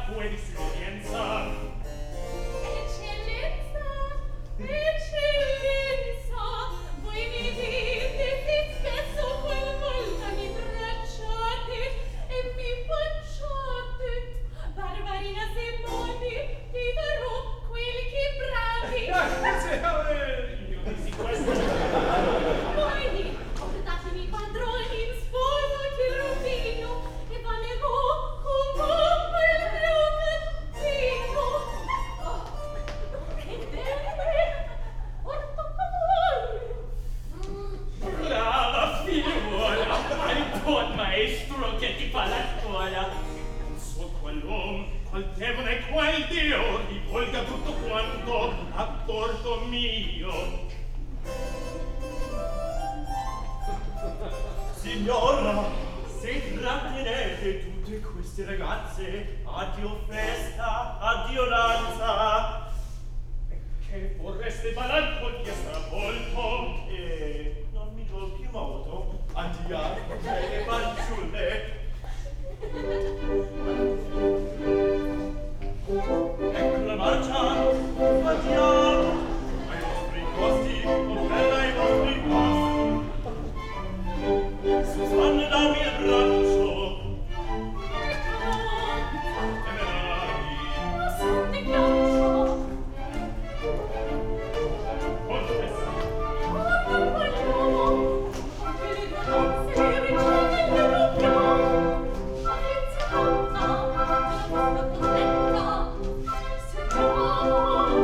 acqua e di esperienza. Eccellenza, eccellenza, voi mi dite che spesso qualvolta mi bracciate e mi baciate. Barbarina se modi, vi darò quel che bravi. Io dissi questo. Voi portatemi padroni in sposa che rovino e valerò con poco il mio cammino. Oh, che bene! Ortocolli! Brava figliuola, al buon maestro che ti fa la scuola. Non so quall'uom, qual demone, qual dio rivolga tutto quanto a torto mio. Signora, se trattenete tutte queste ragazze, addio festa, addio danza. Che vorreste balar col che stravolto e non mi do più modo. Addio, belle fanciulle. Ecco la marcia, andiamo ai vostri costi, con bella ai vostri costi. Susanne, dammi il braccio. E me dai. Ma son di ghiaccio! Confessa. Guarda quell'uomo! Che le donazze le riceve il loro piano! Affezionata della vostra contenta! Sentiamo!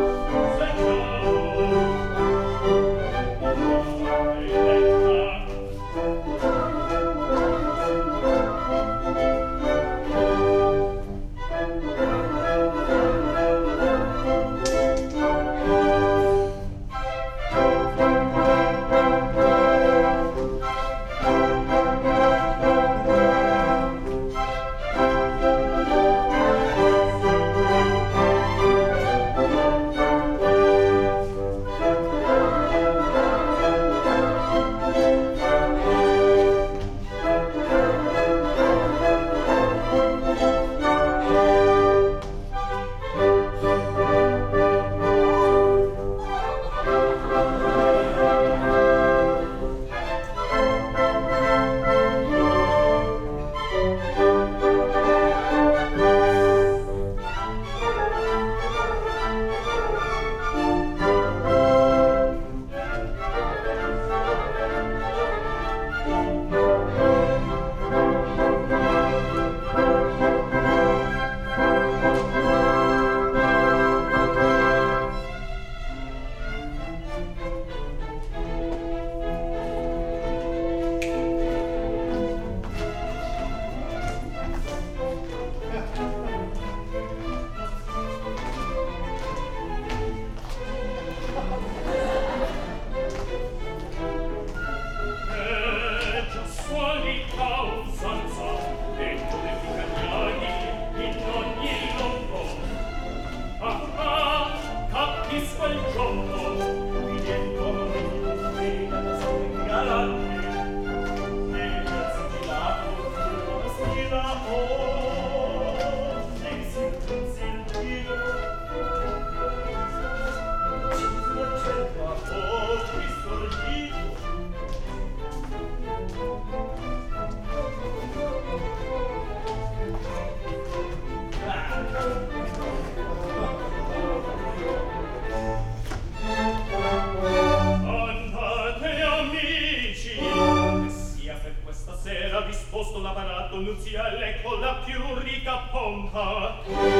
Disposto l'apparato nuziale con la più ricca pompa.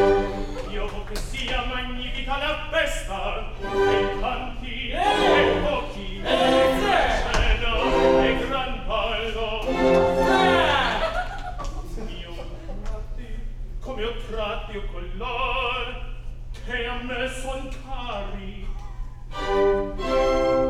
Io vo che sia magnifica la festa, e canti, e pochi, e cena, e gran ballo. Io tratti, come ho tratti o color, che a me son cari.